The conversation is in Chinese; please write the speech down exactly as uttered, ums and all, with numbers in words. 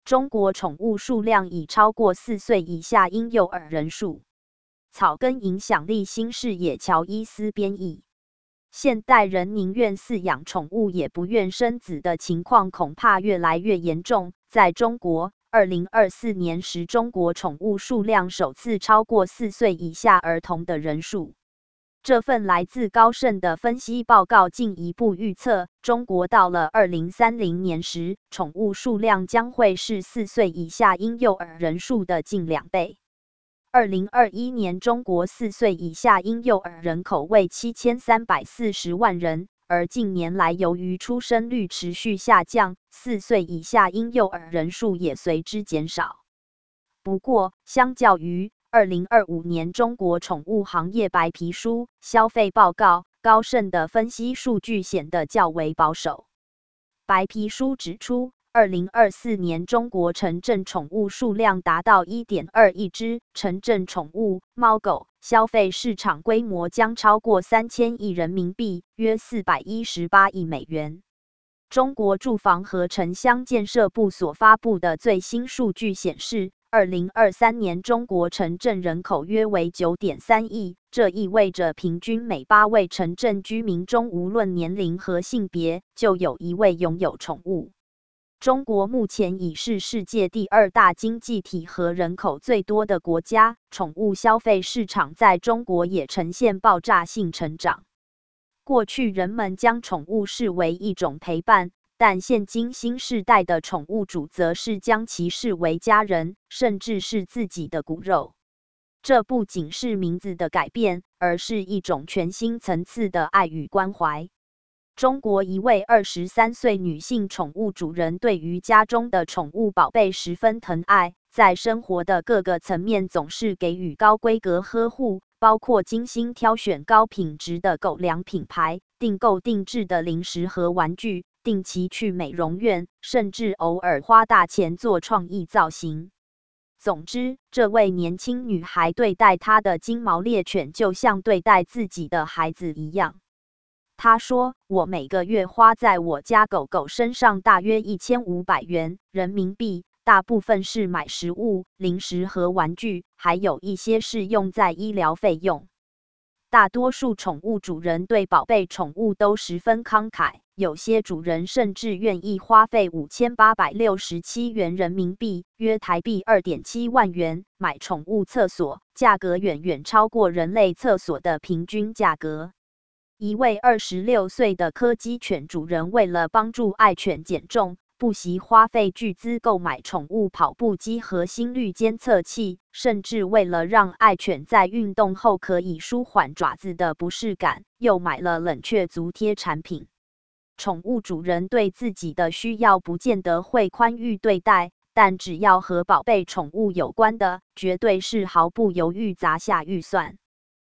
中国宠物数量已超过四岁以下婴幼儿人数。草根影响力新视野乔伊斯编译。现代人宁愿饲养宠物也不愿生子的情况恐怕越来越严重。在中国，二零二四年时，中国宠物数量首次超过四岁以下儿童的人数。这份来自高盛的分析报告进一步预测，中国到了二零三零年时，宠物数量将会是四岁以下婴幼儿人数的近两倍。二零二一年，中国四岁以下婴幼儿人口为七千三百四十万人，而近年来由于出生率持续下降，四岁以下婴幼儿人数也随之减少。不过，相较于二零二五年中国宠物行业白皮书消费报告，高盛的分析数据显得较为保守。白皮书指出，二零二四年中国城镇宠物数量达到 一点二亿只，城镇宠物猫狗消费市场规模将超过三千亿人民币，约四百一十八亿美元。中国住房和城乡建设部所发布的最新数据显示，二零二三年中国城镇人口约为 九点三亿，这意味着平均每八位城镇居民中，无论年龄和性别，就有一位拥有宠物。中国目前已是世界第二大经济体和人口最多的国家，宠物消费市场在中国也呈现爆炸性成长。过去人们将宠物视为一种陪伴，但现今新世代的宠物主则是将其视为家人，甚至是自己的骨肉。这不仅是名字的改变，而是一种全新层次的爱与关怀。中国一位二十三岁女性宠物主人对于家中的宠物宝贝十分疼爱，在生活的各个层面总是给予高规格呵护，包括精心挑选高品质的狗粮品牌、订购定制的零食和玩具、定期去美容院，甚至偶尔花大钱做创意造型。总之，这位年轻女孩对待她的金毛猎犬就像对待自己的孩子一样。她说，我每个月花在我家狗狗身上大约一千五百元人民币，大部分是买食物、零食和玩具，还有一些是用在医疗费用。大多数宠物主人对宝贝宠物都十分慷慨，有些主人甚至愿意花费五千八百六十七元人民币，约台币 二点七万元，买宠物厕所，价格远远超过人类厕所的平均价格。一位二十六岁的柯基犬主人为了帮助爱犬减重，不惜花费巨资购买宠物跑步机和心率监测器，甚至为了让爱犬在运动后可以舒缓爪子的不适感，又买了冷却足贴产品。宠物主人对自己的需要不见得会宽裕对待，但只要和宝贝宠物有关的，绝对是毫不犹豫砸下预算。